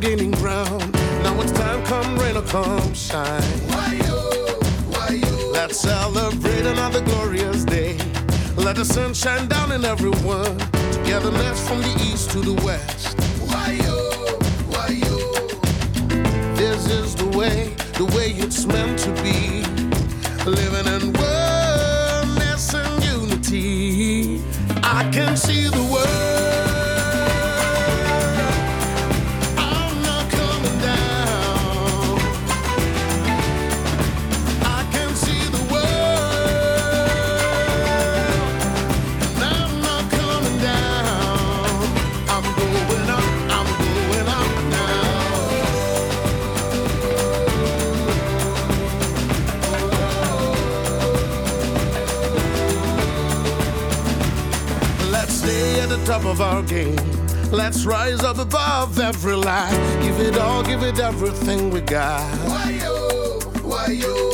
gaining ground. Now it's time, come rain or come shine. Let's celebrate another glorious day. Let the sun shine down on everyone. Togetherness from the east to the west. This is the way it's meant to be. Living in oneness and unity. I can see the world. I'm not coming down. I can see the world. And I'm not coming down. I'm going up now. Let's stay at the top of our game. Let's rise up above every lie. Give it all, give it everything we got. Why yo?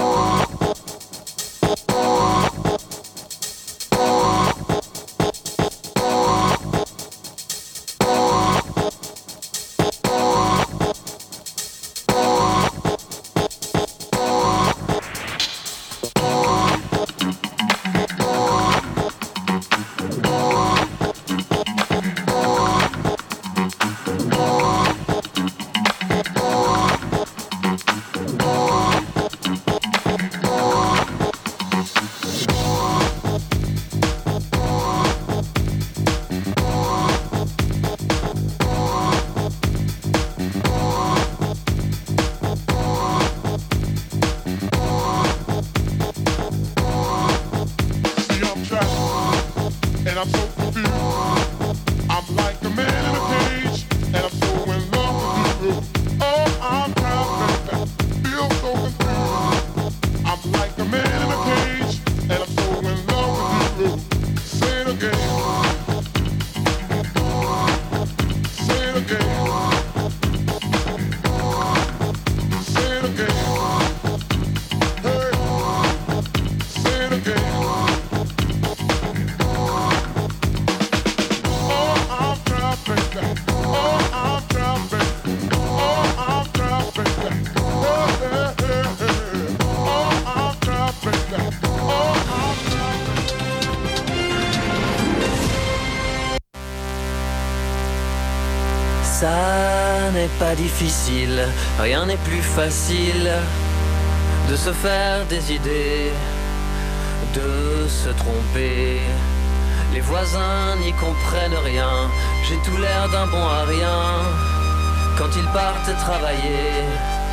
Ça n'est pas difficile, rien n'est plus facile de se faire des idées, de se tromper. Les voisins n'y comprennent rien, j'ai tout l'air d'un bon à rien. Quand ils partent travailler,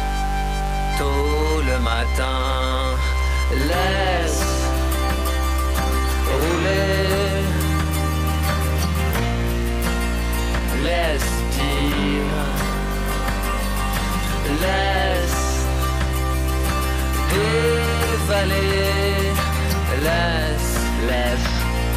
tôt le matin, laisse rouler, laisse dire, laisse dévaler, laisse.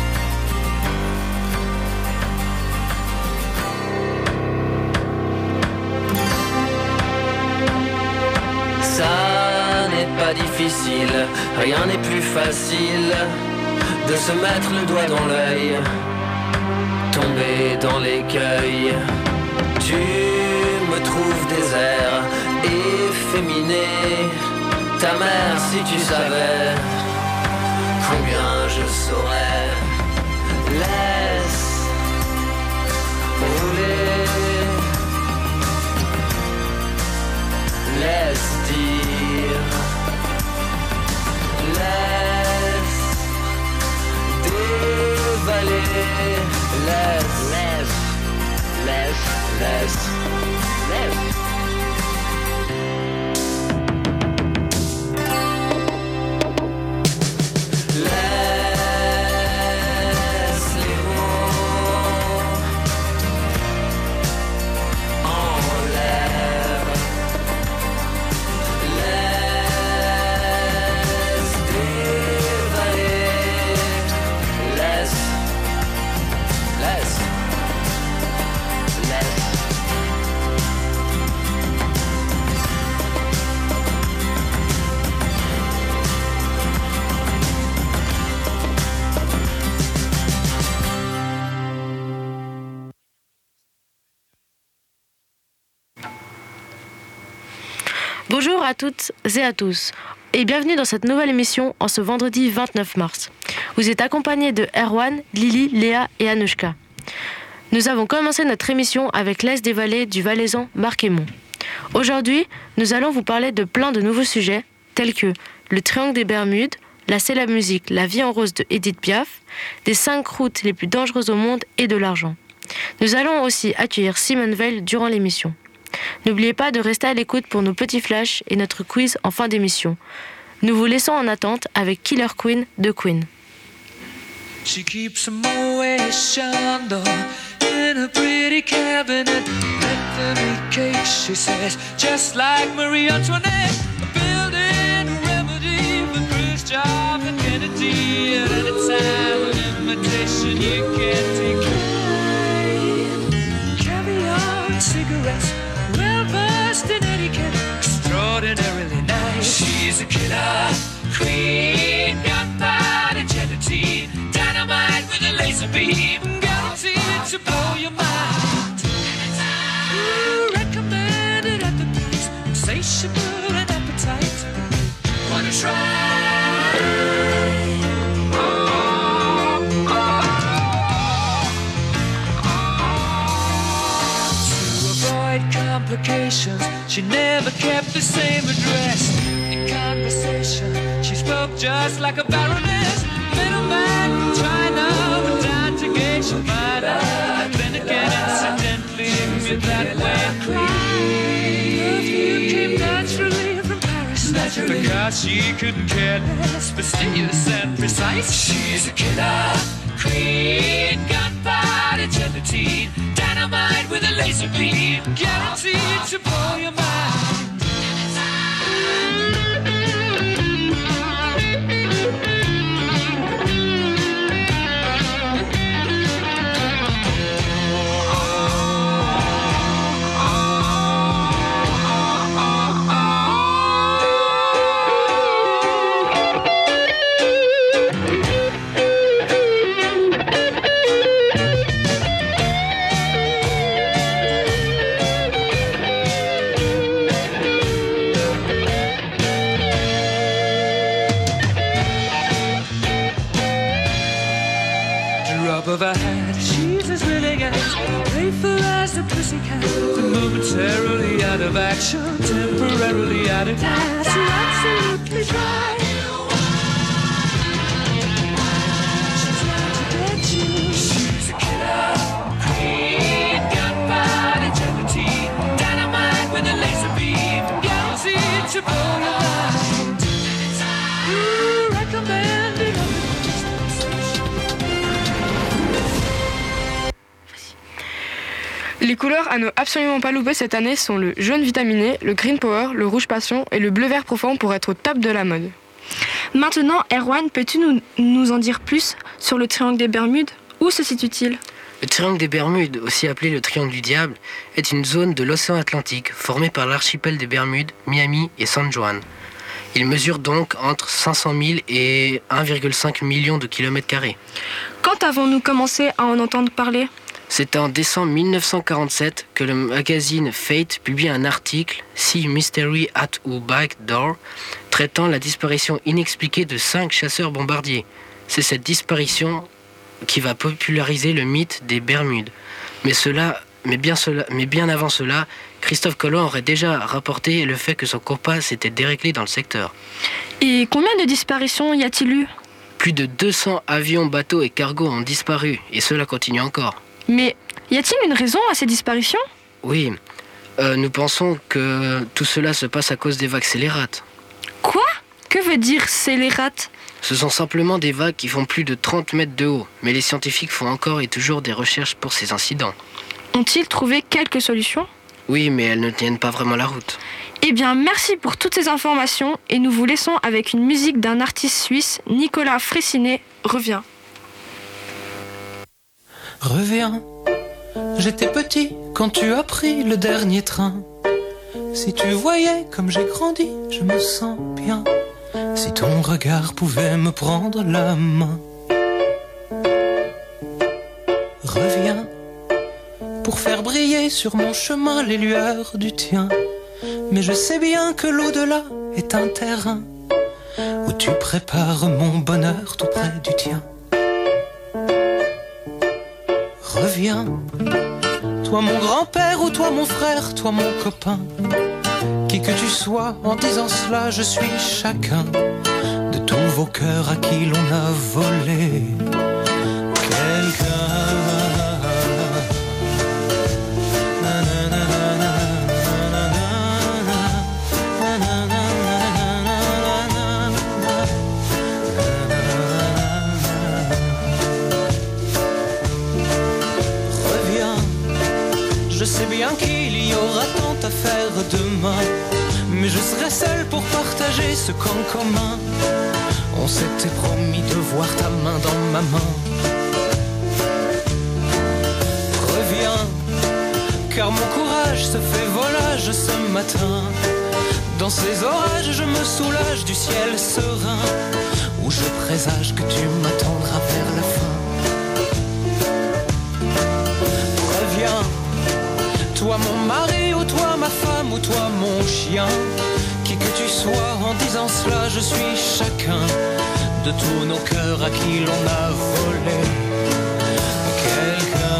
Ça n'est pas difficile, rien n'est plus facile de se mettre le doigt dans l'œil, tomber dans l'écueil. Tu me trouves désert, efféminé. Ta mère, si tu savais combien je saurais. Laisse rouler, laisse dire, laisse dévaler, laisse. Laisse les mots en l'air, laisse dévaler, laisse. Bonjour à toutes et à tous et bienvenue dans cette nouvelle émission en ce vendredi 29 mars. Vous êtes accompagnés de Erwan, Lily, Léa et Anouchka. Nous avons commencé notre émission avec l'Est des Vallées du Valaisan Marc Aymon. Aujourd'hui, nous allons vous parler de plein de nouveaux sujets tels que le triangle des Bermudes, la célèbre musique La vie en rose de Edith Piaf, des 5 routes les plus dangereuses au monde et de l'argent. Nous allons aussi accueillir Simone Veil durant l'émission. N'oubliez pas de rester à l'écoute pour nos petits flashs et notre quiz en fin d'émission. Nous vous laissons en attente avec Killer Queen de Queen. She keeps a Moet Chandon in a pretty cabinet. Let them eat cake, she says, just like Marie Antoinette. Building a remedy for Khrushchev and Kennedy. At any time, an invitation you can't decline. Caviar and cigarettes, well versed in etiquette, extraordinarily nice. She's a killer queen, gunpowder gelatine, dynamite with a laser beam, guaranteed to blow your mind. Recommended at the price, insatiable and appetite. Wanna try? To avoid complications, she never kept the same address. In conversation, she spoke just like a baroness. Middleman from China went down to gauge your minor. Then again, incidentally, you're that way. Perfume came naturally from Paris. Because she couldn't care less, fastidious and precise. She's a killer queen, gunpowder gelatine, dynamite with a laser beam, guaranteed to blow your mind. Of her hat, she's as willing as playful as a pussycat. Momentarily out of action, temporarily out of gas. You're absolutely dry. She's out to get you. She's a killer queen, gunpowder gelatine, dynamite with a laser beam, guaranteed to blow your mind. Recommended. Les couleurs à ne absolument pas louper cette année sont le jaune vitaminé, le green power, le rouge passion et le bleu vert profond pour être au top de la mode. Maintenant, Erwan, peux-tu nous en dire plus sur le triangle des Bermudes? Où se situe-t-il? Le triangle des Bermudes, aussi appelé le triangle du diable, est une zone de l'océan Atlantique formée par l'archipel des Bermudes, Miami et San Juan. Il mesure donc entre 500 000 et 1,5 million de kilomètres carrés. Quand avons-nous commencé à en entendre parler? C'est en décembre 1947 que le magazine Fate publie un article, Sea Mystery at or Back Door, traitant la disparition inexpliquée de 5 chasseurs bombardiers. C'est cette disparition qui va populariser le mythe des Bermudes. Mais bien avant cela, Christophe Colomb aurait déjà rapporté le fait que son compas s'était déréglé dans le secteur. Et combien de disparitions y a-t-il eu? Plus de 200 avions, bateaux et cargos ont disparu, et cela continue encore. Mais y a-t-il une raison à ces disparitions? Oui, nous pensons que tout cela se passe à cause des vagues scélérates. Quoi? Que veut dire scélérate? Ce sont simplement des vagues qui font plus de 30 mètres de haut, mais les scientifiques font encore et toujours des recherches pour ces incidents. Ont-ils trouvé quelques solutions? Oui, mais elles ne tiennent pas vraiment la route. Eh bien, merci pour toutes ces informations et nous vous laissons avec une musique d'un artiste suisse, Nicolas Fraissinet, Reviens. Reviens, j'étais petit quand tu as pris le dernier train. Si tu voyais comme j'ai grandi, je me sens bien. Si ton regard pouvait me prendre la main. Reviens, pour faire briller sur mon chemin les lueurs du tien. Mais je sais bien que l'au-delà est un terrain où tu prépares mon bonheur tout près du tien. Reviens, toi mon grand-père ou toi mon frère, toi mon copain. Qui que tu sois, en disant cela, je suis chacun de tous vos cœurs à qui l'on a volé quelqu'un. Je sais bien qu'il y aura tant à faire demain, mais je serai seul pour partager ce qu'en commun. On s'était promis de voir ta main dans ma main. Reviens, car mon courage se fait volage ce matin. Dans ces orages je me soulage du ciel serein, où je présage que tu m'attendras vers la fin. Reviens, toi mon mari ou toi ma femme ou toi mon chien. Qui que tu sois, en disant cela, je suis chacun de tous nos cœurs à qui l'on a volé quelqu'un.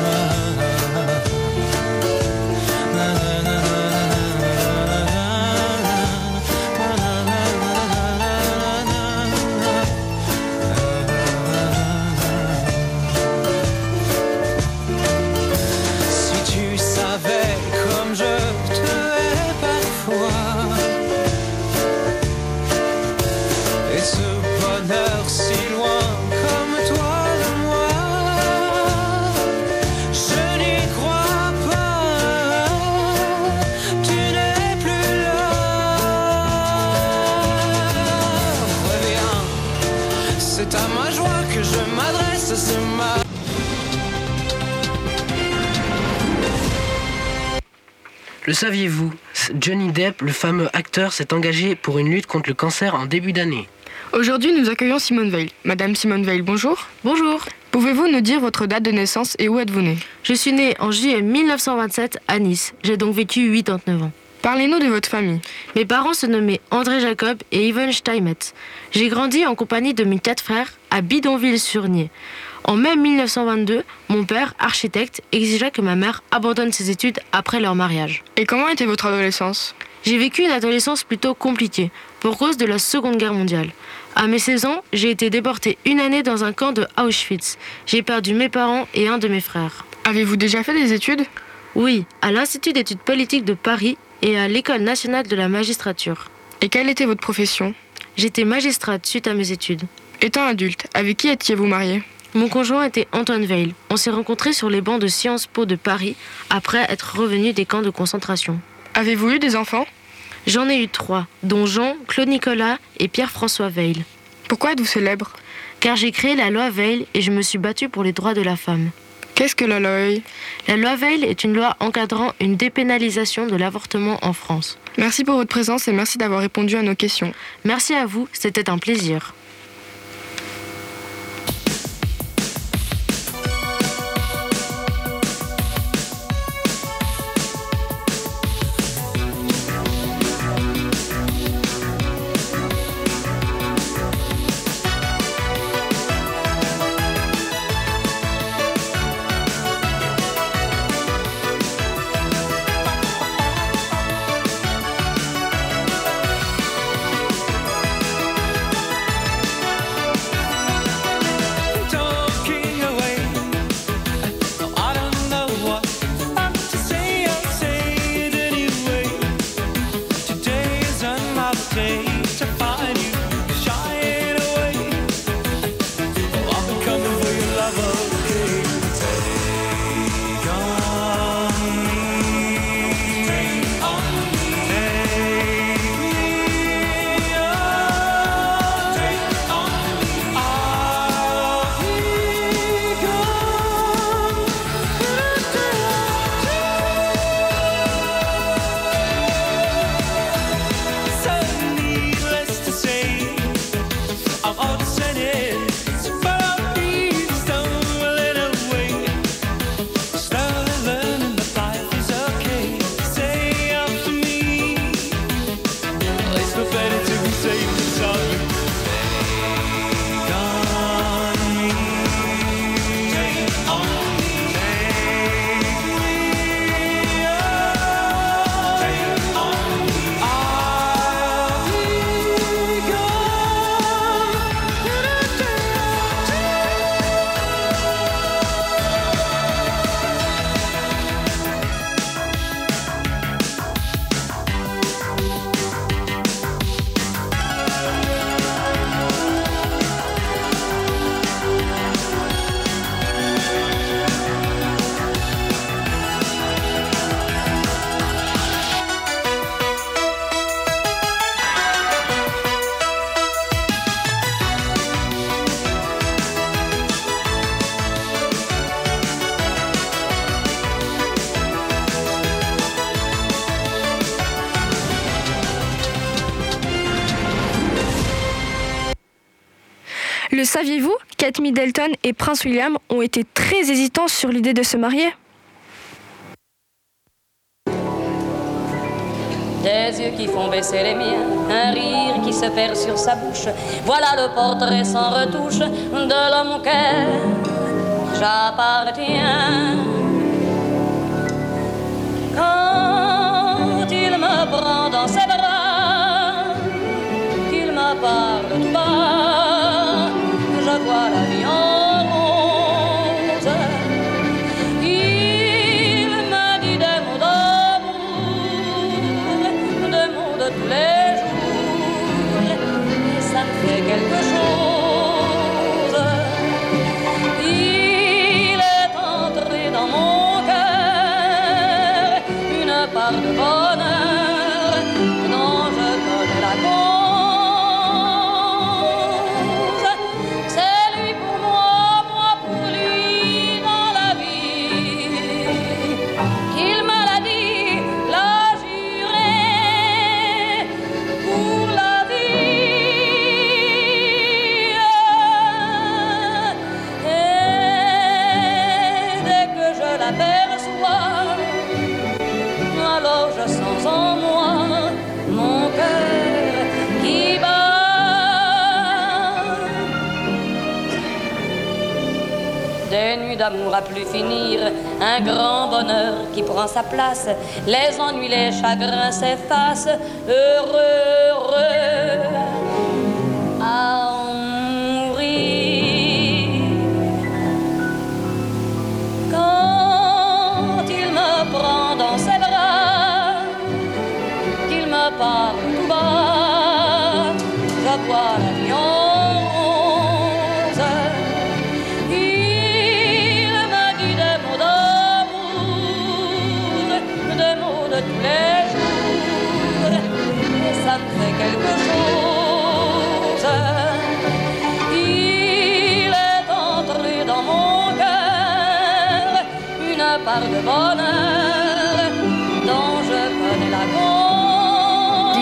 Le saviez-vous, Johnny Depp, le fameux acteur, s'est engagé pour une lutte contre le cancer en début d'année. Aujourd'hui, nous accueillons Simone Veil. Madame Simone Veil, bonjour. Bonjour. Pouvez-vous nous dire votre date de naissance et où êtes-vous née? Je suis née en juillet 1927 à Nice. J'ai donc vécu 89 ans. Parlez-nous de votre famille. Mes parents se nommaient André Jacob et Yvonne Steinmetz. J'ai grandi en compagnie de mes 4 frères à Bidonville-sur-Nier. En mai 1922, mon père, architecte, exigea que ma mère abandonne ses études après leur mariage. Et comment était votre adolescence? J'ai vécu une adolescence plutôt compliquée, pour cause de la Seconde Guerre mondiale. À mes 16 ans, j'ai été déportée une année dans un camp de Auschwitz. J'ai perdu mes parents et un de mes frères. Avez-vous déjà fait des études? Oui, à l'Institut d'études politiques de Paris et à l'École nationale de la magistrature. Et quelle était votre profession? J'étais magistrate suite à mes études. Étant adulte, avec qui étiez-vous mariée? Mon conjoint était Antoine Veil. On s'est rencontrés sur les bancs de Sciences Po de Paris, après être revenus des camps de concentration. Avez-vous eu des enfants? J'en ai eu 3, dont Jean, Claude Nicolas et Pierre-François Veil. Pourquoi êtes-vous célèbre? Car j'ai créé la loi Veil et je me suis battue pour les droits de la femme. Qu'est-ce que la loi Veil? La loi Veil est une loi encadrant une dépénalisation de l'avortement en France. Merci pour votre présence et merci d'avoir répondu à nos questions. Merci à vous, c'était un plaisir. Suddenly Le saviez-vous? Kate Middleton et Prince William ont été très hésitants sur l'idée de se marier. Des yeux qui font baisser les miens, un rire qui se perd sur sa bouche. Voilà le portrait sans retouche de l'homme auquel j'appartiens. Quand il me prend dans ses bras, qu'il me parle tout bas, je vois la vie en rose. Il me dit des mots d'amour, des mots de tous les jours, et ça me fait quelque chose. Il est entré dans mon cœur une part de bonheur dont je connais la cause. C'est lui pour moi, moi pour lui dans la vie. Qu'il me l'a dit, l'a juré pour la vie. Et dès que je l'aperçois, alors je sens en moi mon cœur qui bat. Des nuits d'amour à plus finir, un grand bonheur qui prend sa place. Les ennuis, les chagrins s'effacent, heureux, heureux à en mourir. Quand il me prend dans ses bras, qu'il me parle tout bas, je vois la vie en rose. Il me dit des mots d'amour, des mots de tous les jours, et ça me fait quelque chose. Il est entré dans mon cœur une part de bonheur dont je connais la cause.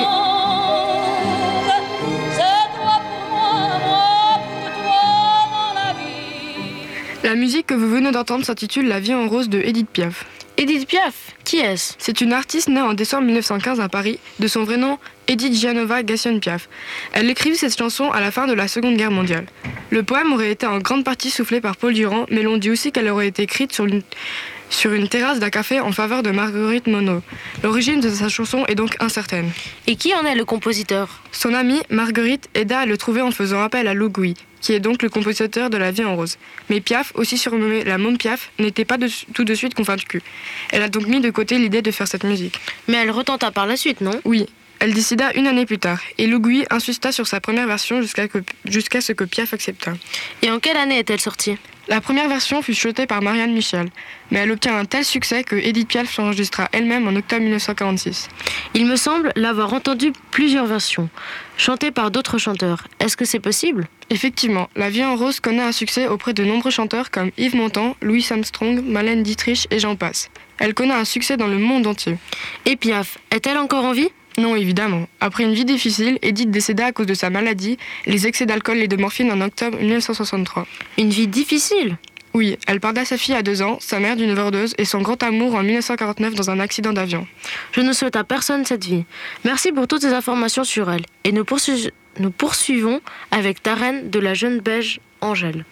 C'est toi pour moi, moi pour toi dans la vie. La musique que vous venez d'entendre s'intitule La vie en rose de Édith Piaf. Édith Piaf, qui est-ce? C'est une artiste née en décembre 1915 à Paris, de son vrai nom Edith Gianova Gassion Piaf. Elle écrivit cette chanson à la fin de la Seconde Guerre mondiale. Le poème aurait été en grande partie soufflé par Paul Durand, mais l'on dit aussi qu'elle aurait été écrite sur une terrasse d'un café en faveur de Marguerite Monod. L'origine de sa chanson est donc incertaine. Et qui en est le compositeur? Son amie, Marguerite, aida à le trouver en faisant appel à Louis, qui est donc le compositeur de La vie en rose. Mais Piaf, aussi surnommée la Môme Piaf, n'était pas tout de suite convaincue. Elle a donc mis de côté l'idée de faire cette musique. Mais elle retenta par la suite, non? Oui, elle décida une année plus tard, et Louis insista sur sa première version jusqu'à ce que Piaf accepta. Et en quelle année est-elle sortie? La première version fut chantée par Marianne Michel, mais elle obtient un tel succès que Édith Piaf s'enregistra elle-même en octobre 1946. Il me semble l'avoir entendu plusieurs versions, chantées par d'autres chanteurs. Est-ce que c'est possible? Effectivement, La vie en rose connaît un succès auprès de nombreux chanteurs comme Yves Montand, Louis Armstrong, Marlène Dietrich et j'en passe. Elle connaît un succès dans le monde entier. Et Piaf, est-elle encore en vie? Non, évidemment. Après une vie difficile, Édith décéda à cause de sa maladie, les excès d'alcool et de morphine en octobre 1963. Une vie difficile? Oui, elle perdit sa fille à 2 ans, sa mère d'une overdose et son grand amour en 1949 dans un accident d'avion. Je ne souhaite à personne cette vie. Merci pour toutes ces informations sur elle. Et nous poursuivons avec ta reine de la jeune belge Angèle.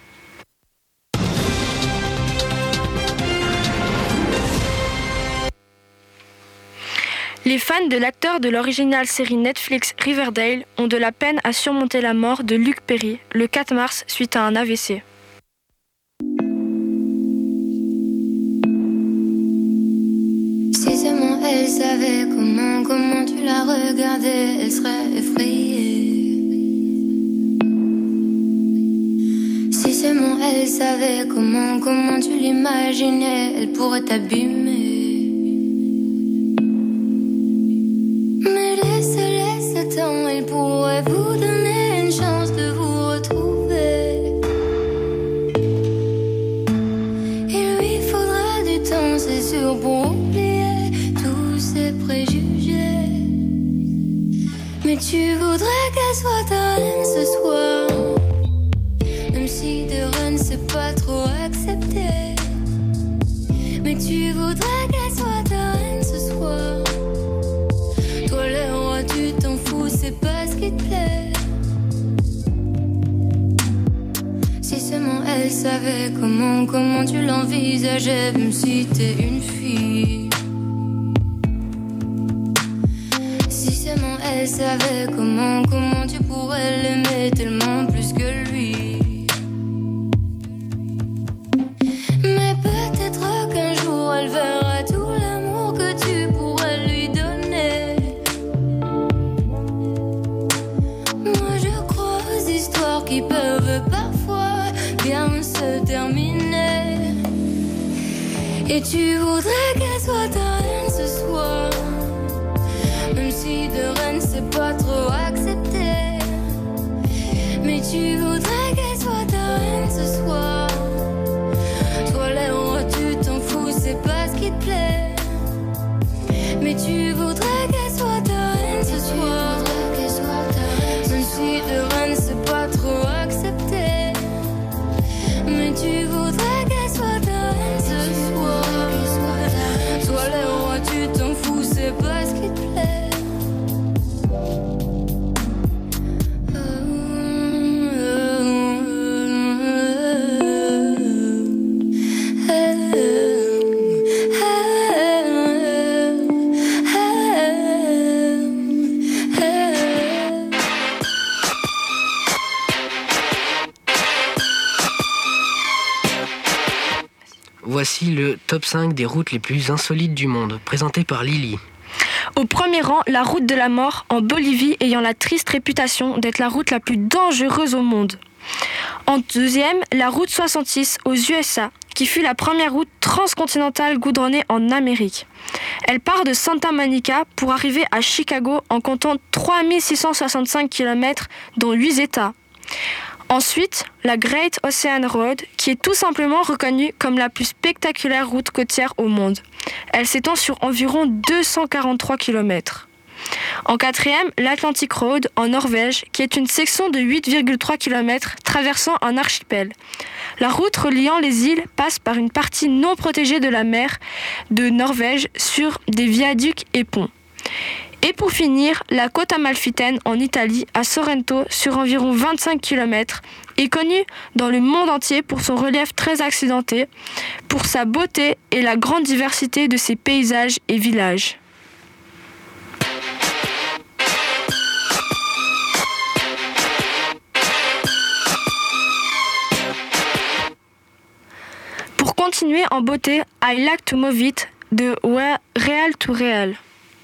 Les fans de l'acteur de l'originale série Netflix Riverdale ont de la peine à surmonter la mort de Luke Perry le 4 mars suite à un AVC. Si seulement elle savait comment tu la regardais, elle serait effrayée. Si seulement elle savait comment tu l'imaginais, elle pourrait t'abîmer. Il pourrait vous donner une chance de vous retrouver. Il lui faudra du temps, c'est sûr, pour oublier tous ses préjugés. Mais tu voudrais qu'elle soit ta reine ce soir. si de run c'est pas trop accepté. Mais tu voudrais qu'elle soit ta reine ce soir. Toi le roi tu t'en fous, c'est pas ce qui te plaît. Si seulement elle savait comment tu l'envisageais, même si t'es une fille. Si seulement elle savait comment tu pourrais l'aimer tellement plus que lui. Mais peut-être qu'un jour elle verra tout l'amour que tu pourrais lui donner. Moi je crois aux histoires qui peuvent parfois bien se terminer. Et tu voudrais qu'elle soit ta reine ce soir. Même si de reine c'est pas trop accepté. Mais tu voudrais qu'elle soit ta reine ce soir. Toi les rois tu t'en fous, c'est pas ce qui te plaît. Mais tu voudrais qu'elle soit ta reine ce soir. Même si de reine c'est pas trop accepté. Mais tu voudrais qu'elle soit ta reine ce soir. Toi les rois tu t'en fous, c'est pas ce qui te plaît. Voici le top 5 des routes les plus insolites du monde, présenté par Lily. Au premier rang, la route de la mort en Bolivie, ayant la triste réputation d'être la route la plus dangereuse au monde. En deuxième, la route 66 aux USA, qui fut la première route transcontinentale goudronnée en Amérique. Elle part de Santa Monica pour arriver à Chicago en comptant 3665 km, dont 8 États. Ensuite, la Great Ocean Road, qui est tout simplement reconnue comme la plus spectaculaire route côtière au monde. Elle s'étend sur environ 243 km. En quatrième, l'Atlantic Road en Norvège, qui est une section de 8,3 km traversant un archipel. La route reliant les îles passe par une partie non protégée de la mer de Norvège sur des viaducs et ponts. Et pour finir, la côte amalfitaine en Italie, à Sorrento, sur environ 25 km, est connue dans le monde entier pour son relief très accidenté, pour sa beauté et la grande diversité de ses paysages et villages. Pour continuer en beauté, I Like to Move It de Real to Real.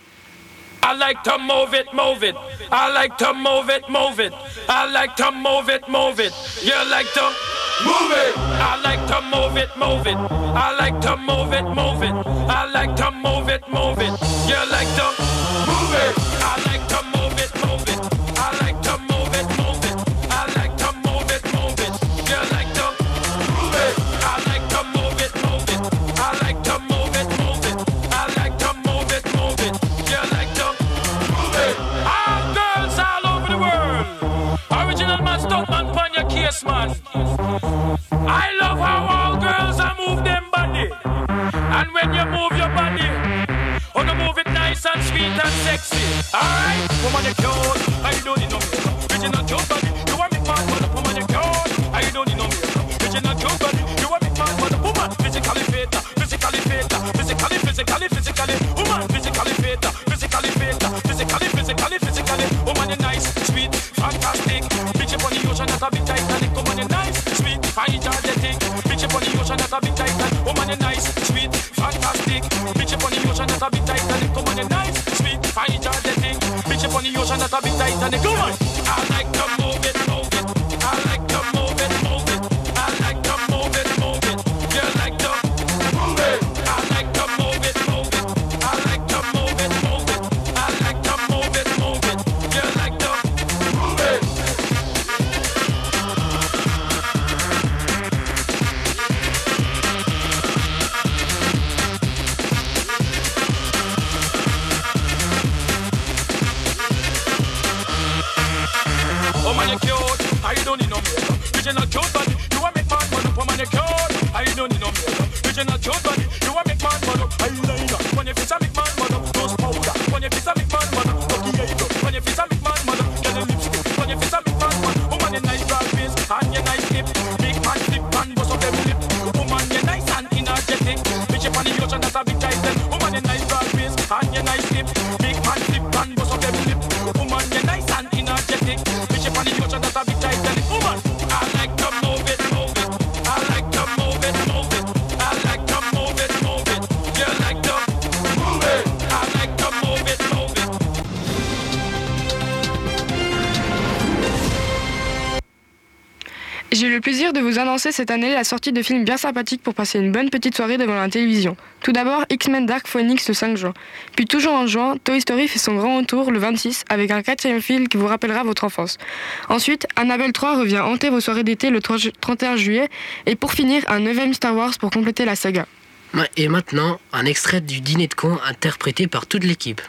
I like to move it, move it. I like to move it, move it. I like to move it, move it. You like to move it. I like to move it, move it. I like to move it, move it. I like to move it, move it. You like to move it. I like to move it, move it. I like to move it, move it. I like to move it, move it. You like to move it. I like to move it, move it. I like to move it, move it. I like to move it, move it. You like to all girls all over the world. Original man, stunt man, pan your case, man. I love how all girls are move them body. And when you move your body, oh, you move it nice and sweet and sexy. Alright, woman, you're cute. I don't need no makeup. Original cute body. You want me man, but woman, you're cute. I don't need no makeup. Original cute body. You want me man, but woman, physically fit, physically fit, physically, woman, physically fit, physically fit, physically, woman, you're nice, sweet, fantastic. Bitch up on the ocean, that's a big Titanic. Woman, you're nice, sweet, energetic. Bitch up on the ocean, that's a big Titanic. Woman, you're nice, sweet, fantastic. Bitch up on the ocean, that's a big Titanic. Woman, you're nice, sweet, energetic. Bitch up on the ocean, that's a big Titanic. Woman, I like to move it, move it. I like to move it, move it. I like to move it, move it. You like to move it. I like to move it, move it. I like to move it, move it. I like to move it, move it. You like to move it. Oh man, you're cute. I don't need no makeup. Original cute body, you a make man man up, woman you cute. I don't need no makeup. Original cute body, you a make man man up. Eyeliner, when your face a make man man up. Nose powder, when your face a make man man up. Lucky eyebrow, when your face a make man man up. Get a lipstick, when your face a make man man up. Woman you nice broad face and you nice hip. Big man flip and bust up every lip. Woman you nice and energetic. Bitch up on the ocean, that's a big title. Woman you nice broad face and you nice hip. Big man flip and bust up every lip. Woman you nice and energetic. Bitch up on the ocean, that's a big title. Woman, I like to move it, move it. I like to move it, move it. I like to move it, move it. You like to move it. I like to move it, move it. J'ai le plaisir de vous annoncer cette année la sortie de films bien sympathiques pour passer une bonne petite soirée devant la télévision. Tout d'abord, X-Men Dark Phoenix le 5 juin. Puis toujours en juin, Toy Story fait son grand retour le 26 avec un 4e film qui vous rappellera votre enfance. Ensuite, Annabelle 3 revient hanter vos soirées d'été le 31 juillet. Et pour finir, un 9e Star Wars pour compléter la saga. Et maintenant, un extrait du Dîner de cons interprété par toute l'équipe.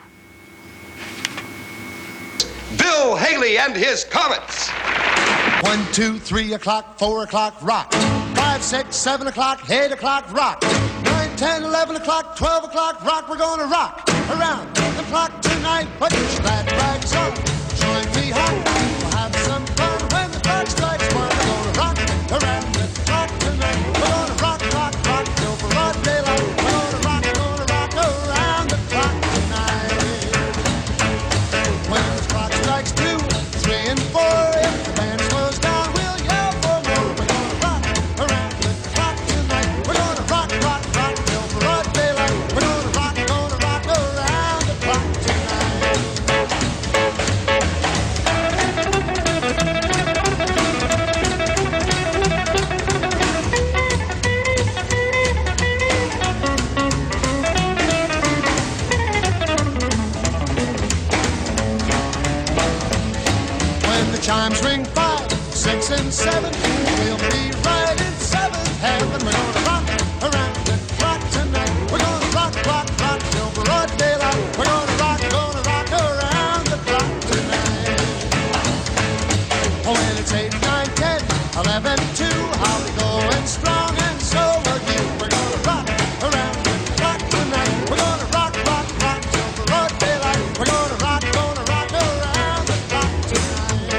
Bill Haley and his Comets. 1, 2, 3 o'clock, 4 o'clock, rock. 5, 6, 7 o'clock, 8 o'clock, rock. 9, 10, 11 o'clock, 12 o'clock, rock. We're gonna rock around the clock tonight. Put your glad rags on, join me home. We'll have some fun when the clock strikes 1. We're gonna rock around the clock tonight. We're gonna rock, rock, rock till broad daylight. We're gonna rock around the clock tonight. When the clock strikes 2, 3 and 4, if the band slows down, we'll yell for more. We're gonna rock around the clock tonight. We're gonna rock, rock, rock till broad daylight. We're gonna rock around the clock tonight. When the chimes ring 5, 6 and 7, we'll be right in 7th heaven. We're gonna rock around the clock tonight. We're gonna rock, rock, rock till broad daylight. We're gonna rock around the clock tonight. Oh, when it's 8, 9, 10, 11, 2, I'll be going strong and so will you. We're gonna rock around the clock tonight. We're gonna rock, rock, rock till broad daylight. We're gonna rock around the clock tonight.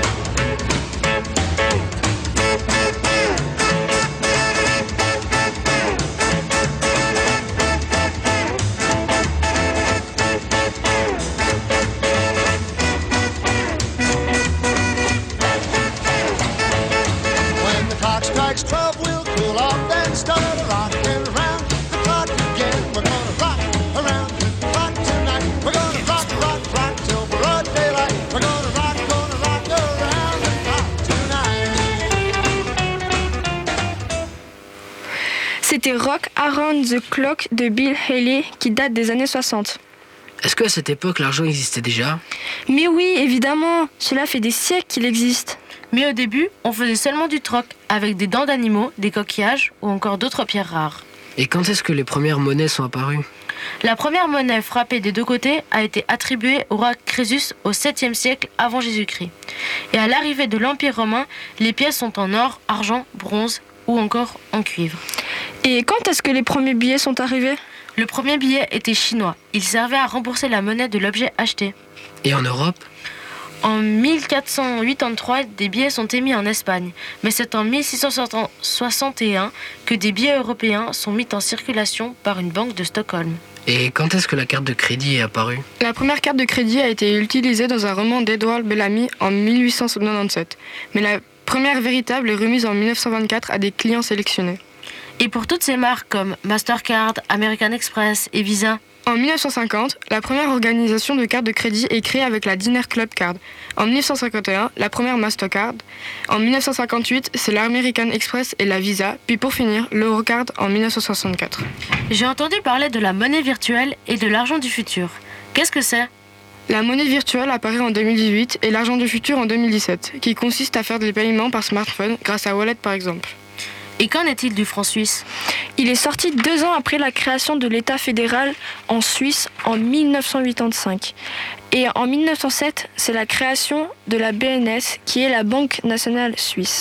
When the clock strikes 12, we'll cool off, then start rocking around the clock again. We're gonna rock around the clock tonight. We're gonna rock, rock, rock till broad daylight. We're gonna rock around the clock tonight. C'était Rock Around the Clock de Bill Haley qui date des années 60. Est-ce qu'à cette époque, l'argent existait déjà ? Mais oui, évidemment, cela fait des siècles qu'il existe. Mais au début, on faisait seulement du troc, avec des dents d'animaux, des coquillages ou encore d'autres pierres rares. Et quand est-ce que les premières monnaies sont apparues ? La première monnaie frappée des deux côtés a été attribuée au roi Crésus au 7e siècle avant Jésus-Christ. Et à l'arrivée de l'Empire romain, les pièces sont en or, argent, bronze ou encore en cuivre. Et quand est-ce que les premiers billets sont arrivés ? Le premier billet était chinois. Il servait à rembourser la monnaie de l'objet acheté. Et en Europe ? En 1483, des billets sont émis en Espagne. Mais c'est en 1661 que des billets européens sont mis en circulation par une banque de Stockholm. Et quand est-ce que la carte de crédit est apparue ? La première carte de crédit a été utilisée dans un roman d'Edward Bellamy en 1897. Mais la première véritable est remise en 1924 à des clients sélectionnés. Et pour toutes ces marques comme Mastercard, American Express et Visa. En 1950, la première organisation de cartes de crédit est créée avec la Dinner Club Card. En 1951, la première Mastercard. En 1958, c'est l'American Express et la Visa. Puis pour finir, l'Eurocard en 1964. J'ai entendu parler de la monnaie virtuelle et de l'argent du futur. Qu'est-ce que c'est ? La monnaie virtuelle apparaît en 2018 et l'argent du futur en 2017, qui consiste à faire des paiements par smartphone grâce à Wallet par exemple. Et qu'en est-il du franc suisse ? Il est sorti 2 ans après la création de l'État fédéral en Suisse en 1985. Et en 1907, c'est la création de la BNS, qui est la Banque nationale suisse.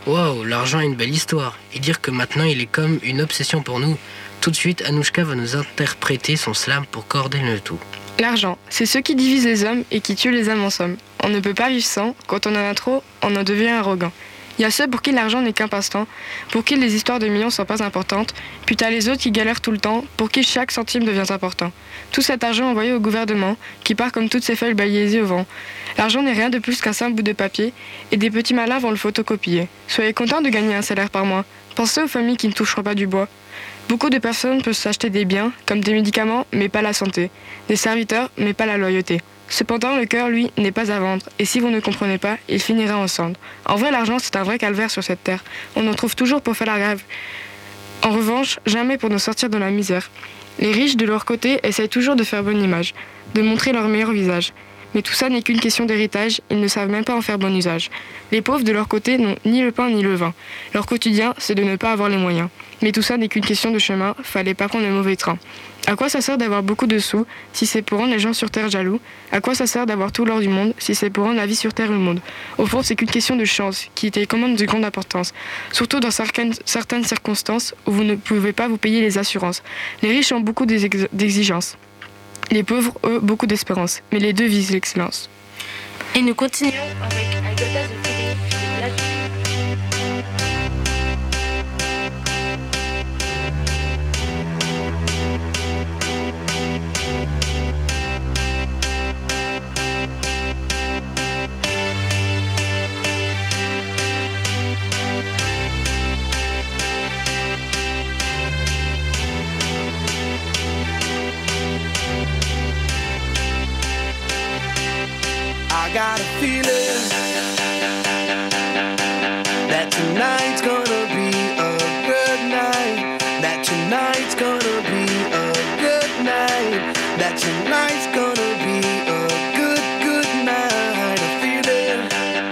Wow, l'argent a une belle histoire. Et dire que maintenant il est comme une obsession pour nous. Tout de suite, Anouchka va nous interpréter son slam pour coordonner le tout. L'argent, c'est ce qui divise les hommes et qui tue les âmes en somme. On ne peut pas vivre sans, quand on en a trop, on en devient arrogant. Il y a ceux pour qui l'argent n'est qu'un passe-temps, pour qui les histoires de millions sont pas importantes, puis t'as les autres qui galèrent tout le temps, pour qui chaque centime devient important. Tout cet argent envoyé au gouvernement, qui part comme toutes ces feuilles balayées au vent. L'argent n'est rien de plus qu'un simple bout de papier, et des petits malins vont le photocopier. Soyez contents de gagner un salaire par mois. Pensez aux familles qui ne toucheront pas du bois. Beaucoup de personnes peuvent s'acheter des biens, comme des médicaments, mais pas la santé. Des serviteurs, mais pas la loyauté. Cependant, le cœur, lui, n'est pas à vendre, et si vous ne comprenez pas, il finira en cendres. En vrai, l'argent, c'est un vrai calvaire sur cette terre. On en trouve toujours pour faire la grève. En revanche, jamais pour nous sortir de la misère. Les riches, de leur côté, essayent toujours de faire bonne image, de montrer leur meilleur visage. Mais tout ça n'est qu'une question d'héritage, ils ne savent même pas en faire bon usage. Les pauvres, de leur côté, n'ont ni le pain ni le vin. Leur quotidien, c'est de ne pas avoir les moyens. Mais tout ça n'est qu'une question de chemin, fallait pas prendre le mauvais train. À quoi ça sert d'avoir beaucoup de sous, si c'est pour rendre les gens sur Terre jaloux? À quoi ça sert d'avoir tout l'or du monde, si c'est pour rendre la vie sur Terre une monde? Au fond, c'est qu'une question de chance, qui est commande de grande importance. Surtout dans certaines circonstances où vous ne pouvez pas vous payer les assurances. Les riches ont beaucoup d'exigences. Les pauvres, eux, beaucoup d'espérance. Mais les deux visent l'excellence. Et nous continuons avec Agatha de Philippe. I got a feeling that tonight's gonna be a good night. That tonight's gonna be a good night. That tonight's gonna be a good night. A feeling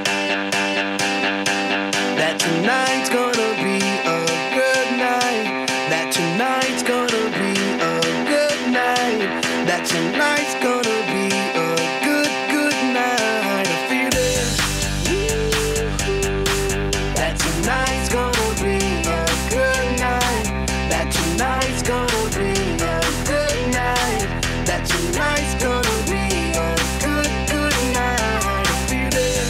that tonight's gonna be a good night. That tonight's gonna be a good night. That tonight's gonna be a good night. A feeling that tonight's gonna be a good night. That tonight's gonna be a good night. That tonight's gonna be a good night. A feeling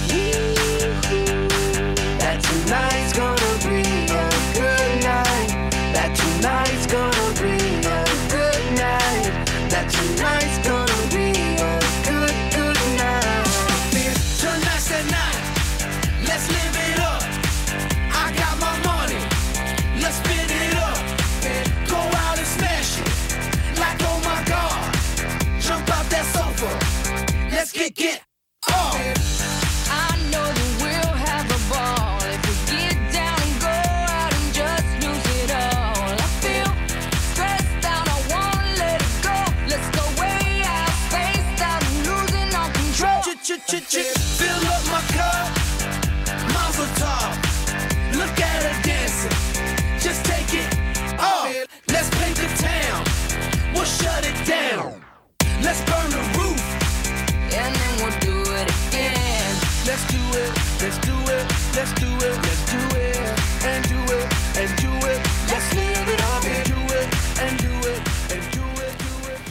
that tonight's gonna be a good night. That tonight's gonna be a good night. That tonight's gonna be a good night. Tonight's the night. Let's live it up. I got my money. Let's spin it up. Go out and smash it. Like oh my God. Jump out that sofa. Let's kick it off. I know that we'll have a ball if we get down and go out and just lose it all. I feel stressed out, I wanna let it go. Let's go way out, spaced out, and losing all control. Fill up my cup. Mazel tov. Look at her dancing. Just take it off. Let's paint the town. We'll shut it down. Let's burn the roof. And then we'll do it again. Let's do it. Let's do it. Let's do it. Let's do it. And do it. And do it. Let's live it up and do it. And do it. And do it. Do it.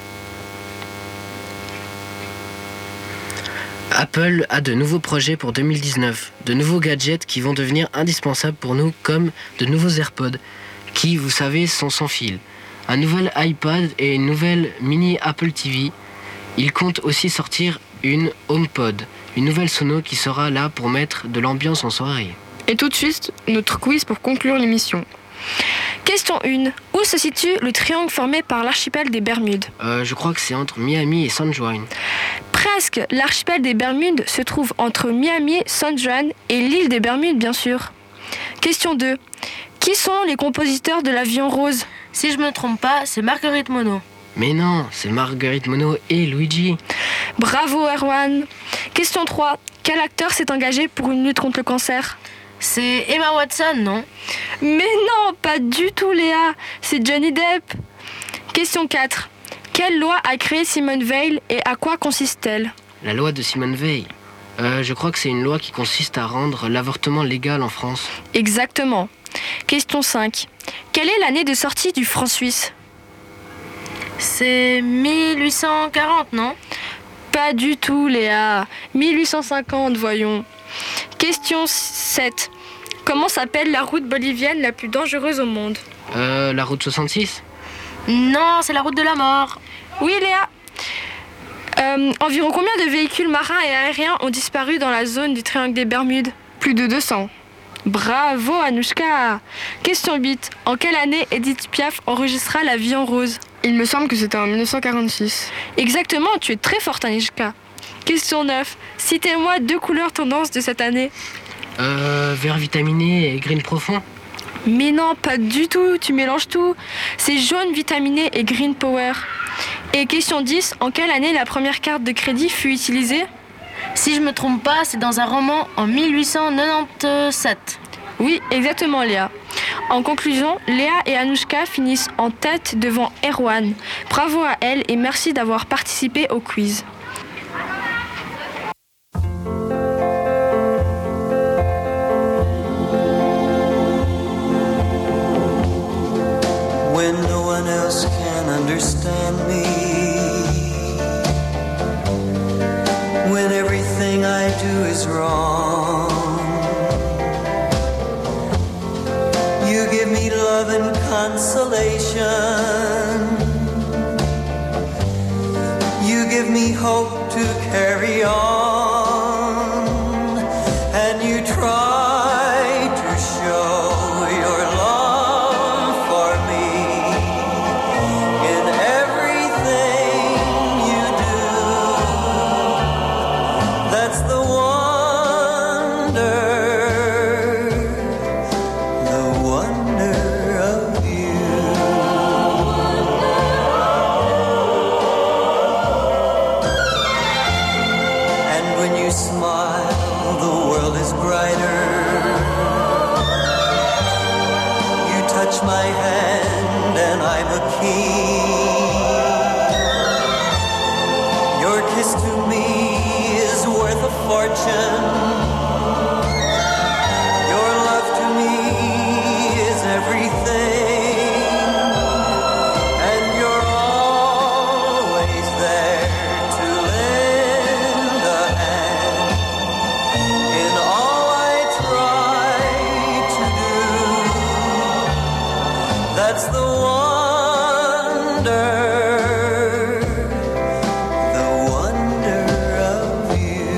Apple a de nouveaux projets pour 2019, de nouveaux gadgets qui vont devenir indispensables pour nous, comme de nouveaux AirPods, qui, vous savez, sont sans fil, un nouvel iPad et une nouvelle mini Apple TV. Il compte aussi sortir une HomePod, une nouvelle sono qui sera là pour mettre de l'ambiance en soirée. Et tout de suite, notre quiz pour conclure l'émission. Question 1. Où se situe le triangle formé par l'archipel des Bermudes? Je crois que c'est entre Miami et San Juan. Presque. L'archipel des Bermudes se trouve entre Miami, San Juan et l'île des Bermudes, bien sûr. Question 2. Qui sont les compositeurs de l'Avion Rose? Si je me trompe pas, c'est Marguerite Monod. Mais non, c'est Marguerite Monod et Luigi. Bravo Erwan. Question 3. Quel acteur s'est engagé pour une lutte contre le cancer? C'est Emma Watson, non? Mais non, pas du tout Léa. C'est Johnny Depp. Question 4. Quelle loi a créé Simone Veil et à quoi consiste-t-elle? La loi de Simone Veil. Je crois que c'est une loi qui consiste à rendre l'avortement légal en France. Exactement. Question 5. Quelle est l'année de sortie du franc suisse? C'est 1840, non? Pas du tout, Léa. 1850, voyons. Question 7. Comment s'appelle la route bolivienne la plus dangereuse au monde? La route 66? Non, c'est la route de la mort. Oui, Léa. Environ combien de véhicules marins et aériens ont disparu dans la zone du triangle des Bermudes? Plus de 200. Bravo, Anouchka. Question 8. En quelle année Edith Piaf enregistra La vie en rose? Il me semble que c'était en 1946. Exactement, tu es très forte, Anouchka. Question 9. Citez-moi 2 couleurs tendances de cette année. Vert vitaminé et green profond? Mais non, pas du tout, tu mélanges tout. C'est jaune vitaminé et green power. Et question 10, en quelle année la première carte de crédit fut utilisée? Si je me trompe pas, c'est dans un roman en 1897. Oui, exactement, Léa. En conclusion, Léa et Anouchka finissent en tête devant Erwan. Bravo à elles et merci d'avoir participé au quiz. When no one else can understand me, when everything I do is wrong, you give me love and consolation, you give me hope to carry on, and you try to show your love for me in everything you do. That's the wonder of you. And when you smile, the world is brighter. You touch my hand and I'm a king. Your kiss to me is worth a fortune. Your love to me is everything. And you're always there to lend a hand in all I try to do. That's the wonder of you.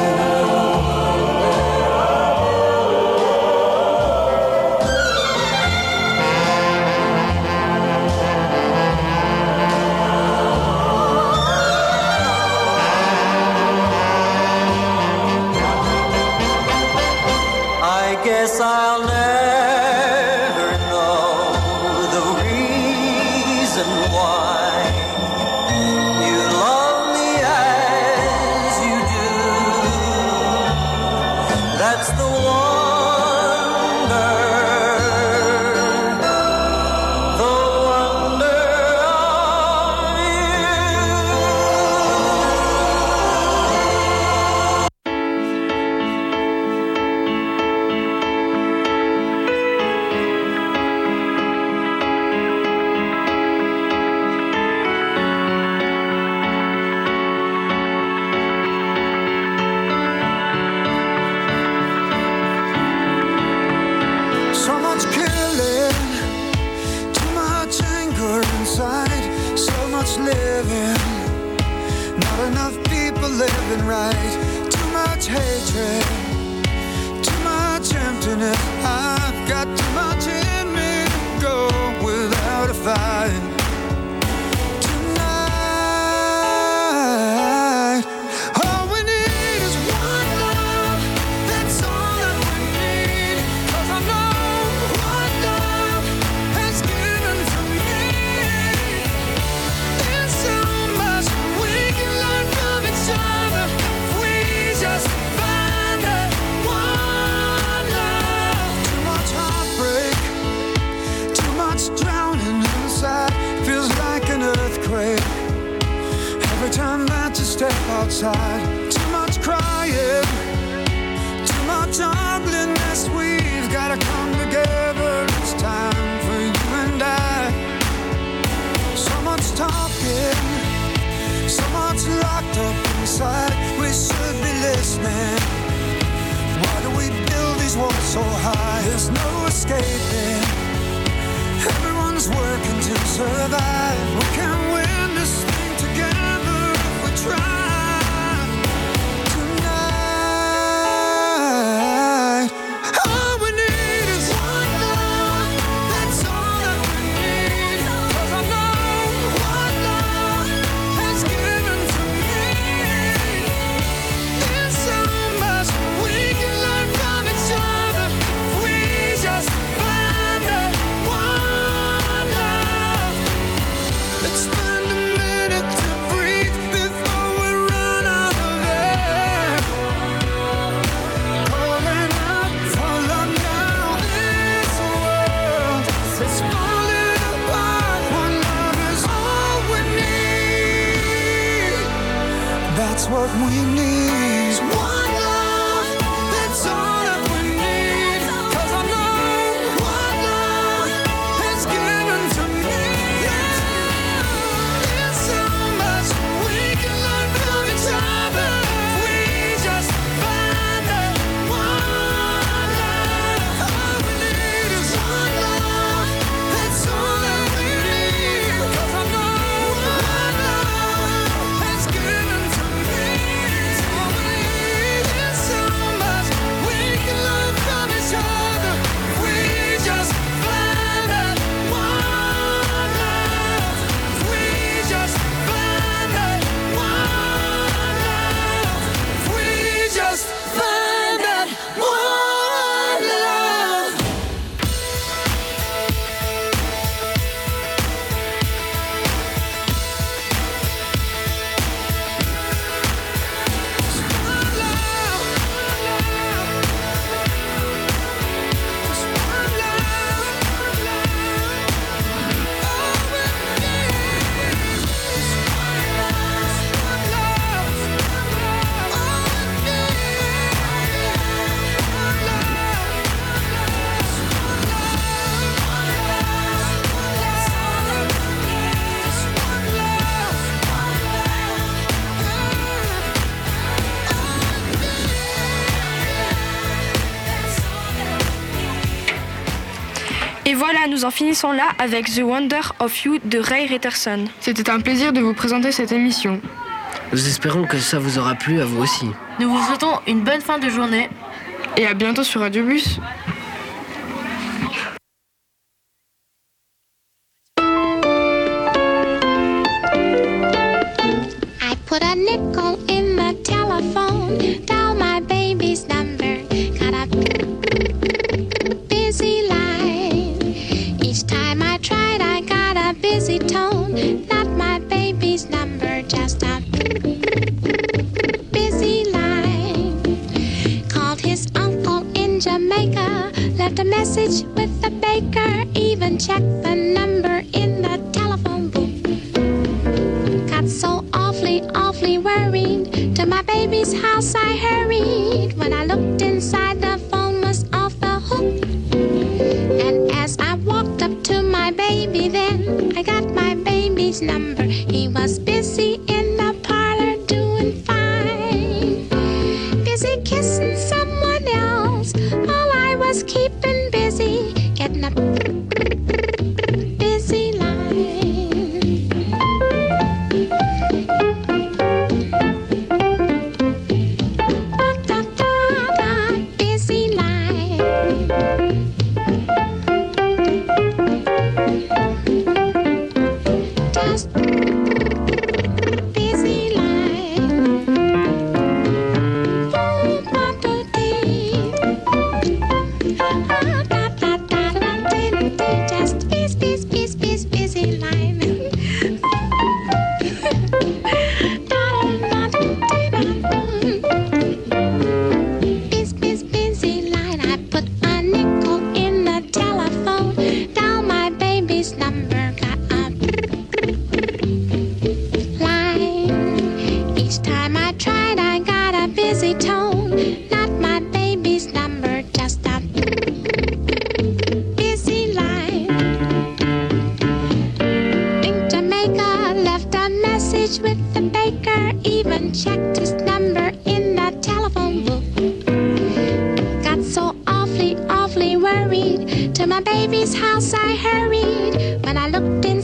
I guess I'll never know the reason why you love me as you do. That's the wonder of so much killing, too much anger inside, so much living, not enough people living right, too much hatred, too much emptiness. I've got too much in me to go without a fight. Tonight, all we need is one love. That's all that we need. 'Cause I know what love has given to me. There's so much we can learn from each other if we just find that one love. Too much heartbreak, too much drowning inside. Feels like an earthquake every time that you step outside. Too much crying, rest, we've gotta come together. It's time for you and I. So much talking, so much locked up inside. We should be listening. Why do we build these walls so high? There's no escaping. Everyone's working to survive. We can win this thing together if we try. Tonight, all we need is one love. That's all that we need. 'Cause I know one love has given to me. There's so much we can learn from each other if we just find that one love. Let's spend a minute to breathe before we run out of air. Calling out for love now. This world is falling apart. One love is all we need. That's what we need. One love. That's all that we need. 'Cause I know one love has given to me. There's so much we can learn from each other if we just find that one love. All we need is one love. That's all that we need. 'Cause I know one love has given to me. All we need is so much we can learn from each other if we just find that one love. If we just find that one love. If we just find that one love. Et voilà, nous en finissons là avec The Wonder of You de Ray Retterson. C'était un plaisir de vous présenter cette émission. Nous espérons que ça vous aura plu à vous aussi. Nous vous souhaitons une bonne fin de journée. Et à bientôt sur Radio Bus. I put a nickel in the telephone, dial my baby's number, got a busy line. Each time I tried, I got a busy tone, not my baby's number, just a busy line. Called his uncle in Jamaica, left a message with the baker, even checked the number in the telephone booth. Got so awfully worried. To my baby's house I hurried. When I looked inside, the phone was off the hook. And as I walked up to my baby, then I got my baby's number. He was busy in the parlor doing fine, busy kissing someone else, while I was keeping busy getting a busy line. Busy line. Just busy line. Just busy line. Busy line. I put a nickel in the telephone, dial my baby's number, got a line. Each time I tried, I got a busy tone, not my baby's number, just a even checked his number in the telephone book. Got so awfully worried. To my baby's house I hurried. When I looked in